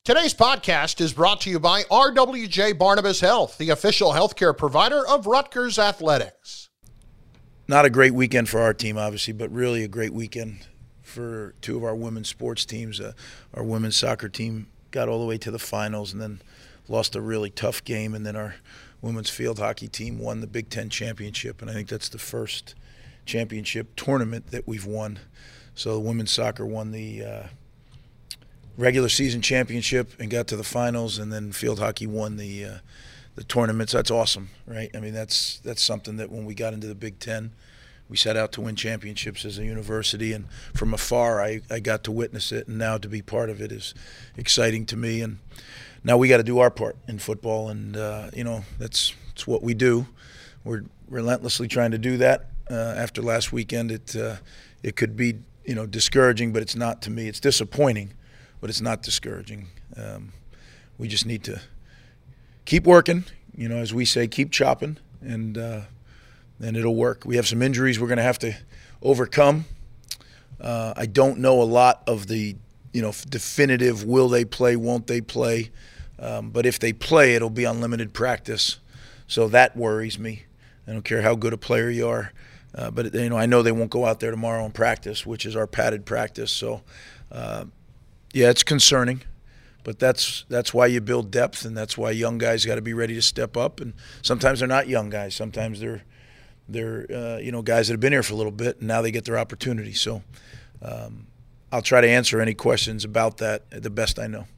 Today's podcast is brought to you by RWJ Barnabas Health, the official healthcare provider of Rutgers Athletics. Not a great weekend for our team, obviously, but really a great weekend for two of our women's sports teams. Our women's soccer team got all the way to the finals and then lost a really tough game, and then our women's field hockey team won the Big Ten championship, and I think that's the first championship tournament that we've won. So women's soccer won the regular season championship and got to the finals, and then field hockey won the tournament. So that's awesome, right? I mean, that's something that when we got into the Big Ten, we set out to win championships as a university, and from afar I got to witness it, and now to be part of it is exciting to me. And now we got to do our part in football, and that's what we do. We're relentlessly trying to do that. After last weekend, it could be discouraging, but it's not to me. It's disappointing, but it's not discouraging. We just need to keep working, as we say, keep chopping, and it'll work. We have some injuries we're going to have to overcome. I don't know a lot of the definitive will they play, won't they play, but if they play, it'll be unlimited practice, so that worries me. I don't care how good a player you are, but I know they won't go out there tomorrow and practice, which is our padded practice. So yeah, it's concerning, but that's why you build depth, and that's why young guys got to be ready to step up. And sometimes they're not young guys. Sometimes they're guys that have been here for a little bit, and now they get their opportunity. So I'll try to answer any questions about that the best I know.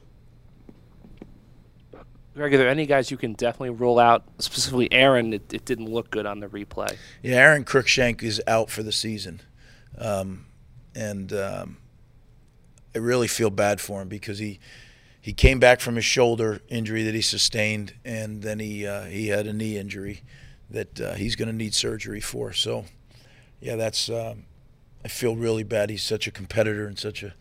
Greg, are there any guys you can definitely rule out? Specifically, Aaron, it didn't look good on the replay. Yeah, Aaron Cruikshank is out for the season, and I really feel bad for him because he came back from his shoulder injury that he sustained, and then he had a knee injury that he's going to need surgery for. So, yeah, that's I feel really bad. He's such a competitor and such a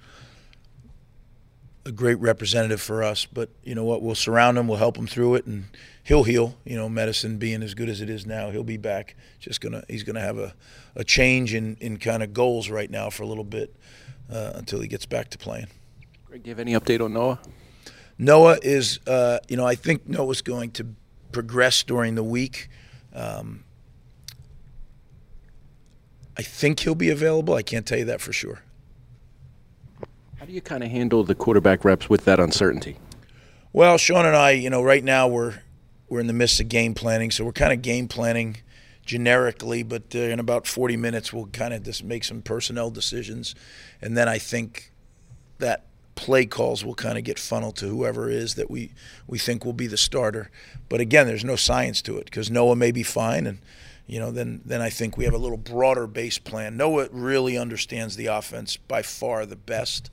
great representative for us. But you know what? We'll surround him. We'll help him through it, and he'll heal. Medicine being as good as it is now, he'll be back. He's gonna have a change in kind of goals right now for a little bit until he gets back to playing. Greg, do you have any update on Noah? Noah is, I think Noah's going to progress during the week. I think he'll be available. I can't tell you that for sure. How do you kind of handle the quarterback reps with that uncertainty? Well, Sean and I, right now we're in the midst of game planning, so we're kind of game planning generically, but in about 40 minutes we'll kind of just make some personnel decisions, and then I think that play calls will kind of get funneled to whoever it is that we think will be the starter. But again, there's no science to it because Noah may be fine, and then I think we have a little broader base plan. Noah really understands the offense by far the best,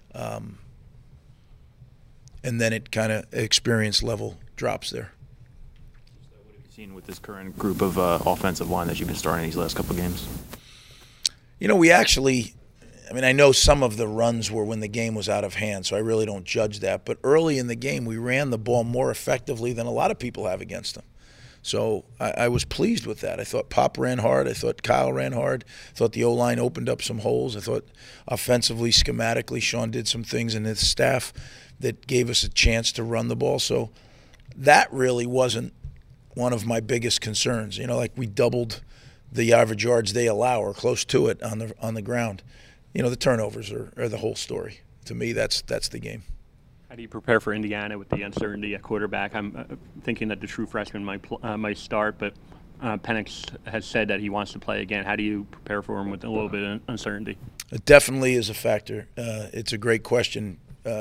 and then it kind of experience level drops there. What have you seen with this current group of offensive line that you've been starting these last couple of games? We actually, I know some of the runs were when the game was out of hand, so I really don't judge that. But early in the game, we ran the ball more effectively than a lot of people have against them. So I was pleased with that. I thought Pop ran hard. I thought Kyle ran hard. I thought the O-line opened up some holes. I thought offensively, schematically, Sean did some things in his staff that gave us a chance to run the ball. So that really wasn't one of my biggest concerns. Like we doubled the average yards they allow or close to it on the ground. The turnovers are the whole story. To me, that's the game. How do you prepare for Indiana with the uncertainty at quarterback? I'm thinking that the true freshman might start, but Penix has said that he wants to play again. How do you prepare for him with a little bit of uncertainty? It definitely is a factor. It's a great question,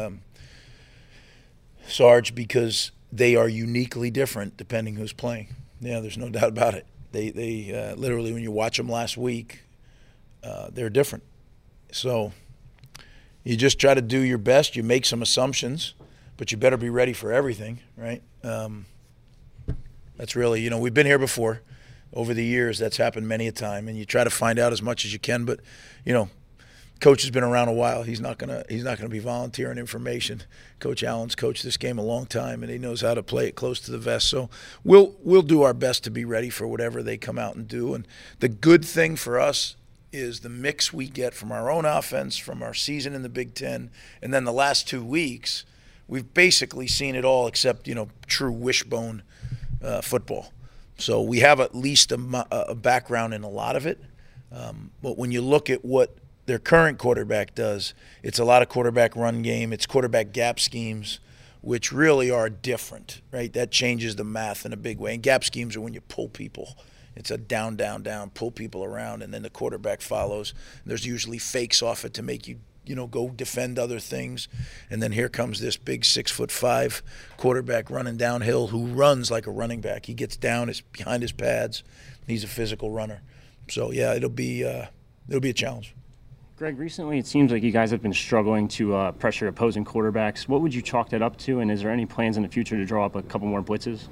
Sarge, because they are uniquely different depending who's playing. Yeah, there's no doubt about it. They literally, when you watch them last week, they're different. So you just try to do your best. You make some assumptions, but you better be ready for everything, right? That's really, we've been here before. Over the years, that's happened many a time, and you try to find out as much as you can. But, Coach has been around a while. He's not gonna be volunteering information. Coach Allen's coached this game a long time, and he knows how to play it close to the vest. So we'll do our best to be ready for whatever they come out and do. And the good thing for us is the mix we get from our own offense, from our season in the Big Ten, and then the last 2 weeks we've basically seen it all except, true wishbone football. So we have at least a background in a lot of it. But when you look at what their current quarterback does, it's a lot of quarterback run game. It's quarterback gap schemes, which really are different, right? That changes the math in a big way. And gap schemes are when you pull people. It's a down, down, down, pull people around, and then the quarterback follows. There's usually fakes off it to make you, go defend other things. And then here comes this big 6'5" quarterback running downhill who runs like a running back. He gets down, it's behind his pads. He's a physical runner. So, yeah, it'll be a challenge. Greg, recently it seems like you guys have been struggling to pressure opposing quarterbacks. What would you chalk that up to, and is there any plans in the future to draw up a couple more blitzes?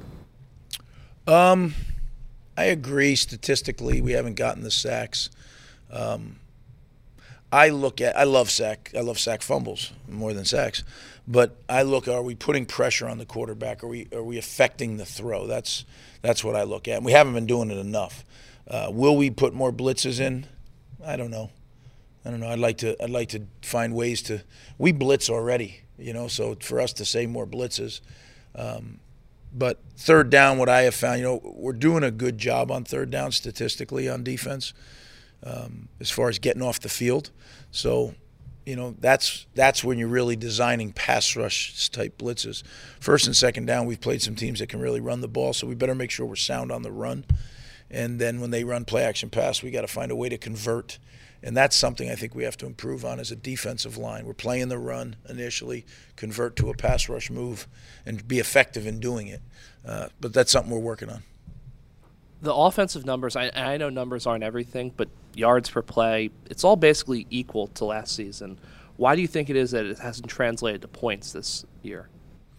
I agree. Statistically, we haven't gotten the sacks. I love sack fumbles more than sacks, but I look, are we putting pressure on the quarterback? Are we affecting the throw? That's what I look at. And we haven't been doing it enough. Will we put more blitzes in? I don't know. I'd like to find ways to. We blitz already, so for us to say more blitzes. But third down, what I have found, we're doing a good job on third down statistically on defense, as far as getting off the field. So, that's when you're really designing pass rush type blitzes. First and second down, we've played some teams that can really run the ball, so we better make sure we're sound on the run. And then when they run play action pass, we got to find a way to convert. And that's something I think we have to improve on as a defensive line. We're playing the run initially, convert to a pass rush move, and be effective in doing it. But that's something we're working on. The offensive numbers, I know numbers aren't everything, but yards per play, it's all basically equal to last season. Why do you think it is that it hasn't translated to points this year?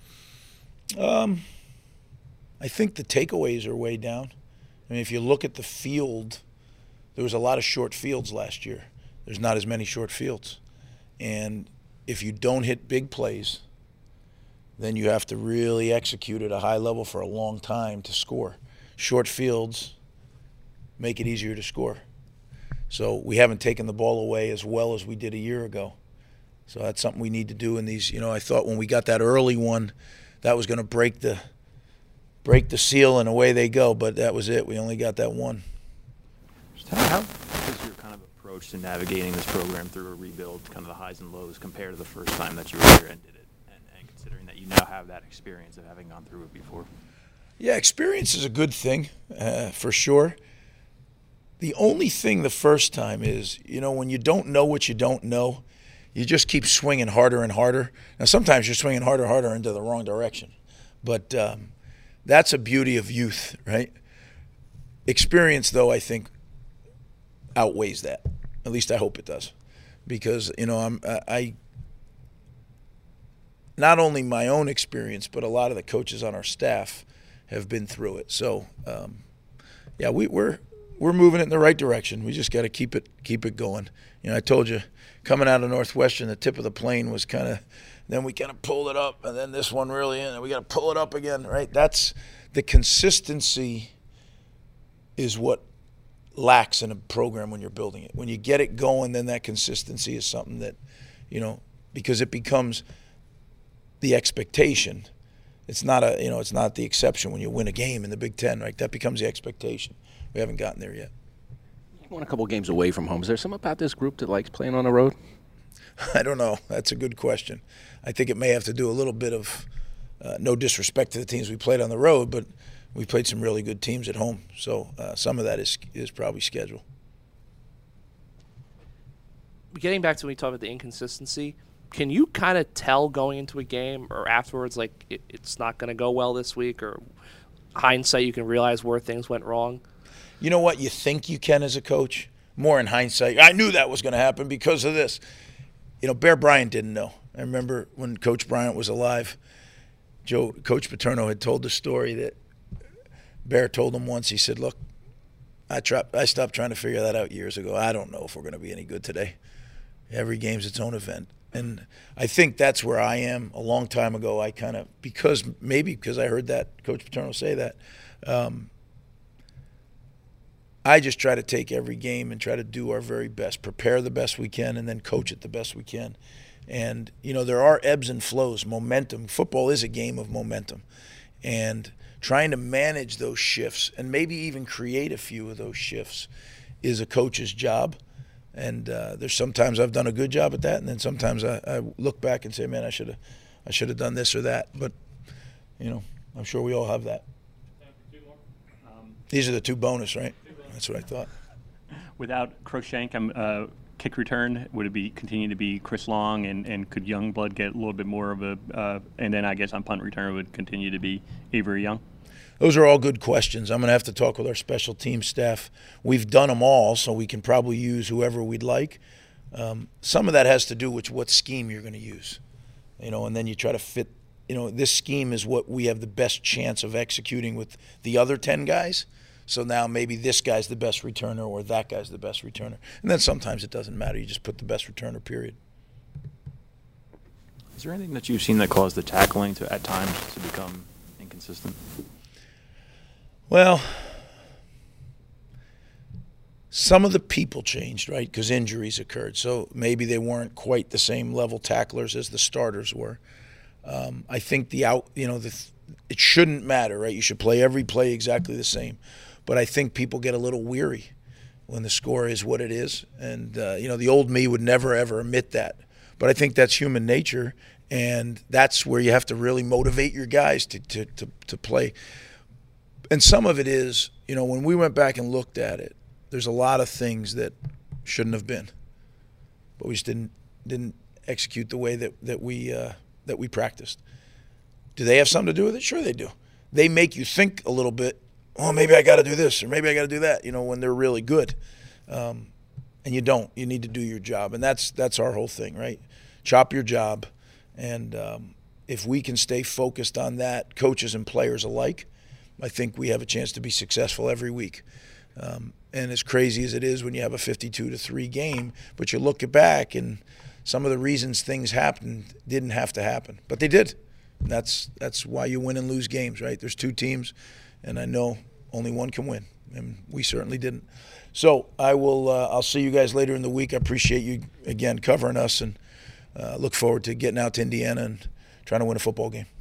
I think the takeaways are way down. I mean, if you look at the field, there was a lot of short fields last year. There's not as many short fields. And if you don't hit big plays, then you have to really execute at a high level for a long time to score. Short fields make it easier to score. So we haven't taken the ball away as well as we did a year ago. So that's something we need to do in these. I thought when we got that early one, that was going to break the seal and away they go, but that was it. We only got that one. How is your kind of approach to navigating this program through a rebuild, kind of the highs and lows, compared to the first time that you were here and did it, and considering that you now have that experience of having gone through it before? Yeah, experience is a good thing, for sure. The only thing the first time is, when you don't know what you don't know, you just keep swinging harder and harder. Now, sometimes you're swinging harder and harder into the wrong direction. But that's a beauty of youth, right? Experience, though, I think, outweighs that. At least I hope it does. Because, I not only my own experience, but a lot of the coaches on our staff have been through it. So, yeah, we're moving it in the right direction. We just got to keep it going. I told you, coming out of Northwestern, the tip of the plane was then we kind of pulled it up, and then this one really in, and we got to pull it up again, right? That's the consistency is what lacks in a program when you're building it. When you get it going, then that consistency is something that, because it becomes the expectation. It's not it's not the exception when you win a game in the Big Ten, right? That becomes the expectation. We haven't gotten there yet. You won a couple games away from home. Is there something about this group that likes playing on the road? I don't know. That's a good question. I think it may have to do a little bit of no disrespect to the teams we played on the road, but we played some really good teams at home. So some of that is probably schedule. Getting back to when we talk about the inconsistency, can you kind of tell going into a game or afterwards, like it's not going to go well this week, or hindsight you can realize where things went wrong? You know what? You think you can as a coach. More in hindsight, I knew that was going to happen because of this. Bear Bryant didn't know. I remember when Coach Bryant was alive, Coach Paterno had told the story that Bear told him once. He said, look, I stopped trying to figure that out years ago. I don't know if we're going to be any good today. Every game's its own event. And I think that's where I am. A long time ago, I kind of, because I heard that Coach Paterno say that, I just try to take every game and try to do our very best, prepare the best we can, and then coach it the best we can. And, you know, there are ebbs and flows, momentum. Football is a game of momentum. And trying to manage those shifts and maybe even create a few of those shifts is a coach's job. And there's sometimes I've done a good job at that, and then sometimes I look back and say, man, I should have done this or that. But, you know, I'm sure we all have that. These are the 2 bonus, right? That's what I thought. Without Crookshank, kick return, would it continue to be Chris Long, and could Youngblood get a little bit more of a and then I guess on punt return it would continue to be Avery Young? Those are all good questions. I'm going to have to talk with our special team staff. We've done them all, so we can probably use whoever we'd like. Some of that has to do with what scheme you're going to use, you know, and then you try to fit, you know, this scheme is what we have the best chance of executing with the other 10 guys. So now maybe this guy's the best returner or that guy's the best returner. And then sometimes it doesn't matter. You just put the best returner, period. Is there anything that you've seen that caused the tackling to, at times, to become inconsistent? Well, some of the people changed, right, because injuries occurred. So maybe they weren't quite the same level tacklers as the starters were. I think it shouldn't matter, right? You should play every play exactly the same. But I think people get a little weary when the score is what it is. And, the old me would never, ever admit that. But I think that's human nature, and that's where you have to really motivate your guys to play. And some of it is, when we went back and looked at it, there's a lot of things that shouldn't have been. But we just didn't execute the way that we practiced. Do they have something to do with it? Sure they do. They make you think a little bit, oh, maybe I got to do this or maybe I got to do that, when they're really good. And you don't. You need to do your job. And that's our whole thing, right? Chop your job. And if we can stay focused on that, coaches and players alike, I think we have a chance to be successful every week. And as crazy as it is when you have a 52-3 game, but you look back and some of the reasons things happened didn't have to happen, but they did. And that's why you win and lose games, right? There's 2 teams, and I know only one can win, and we certainly didn't. So I'll see you guys later in the week. I appreciate you again covering us, and look forward to getting out to Indiana and trying to win a football game.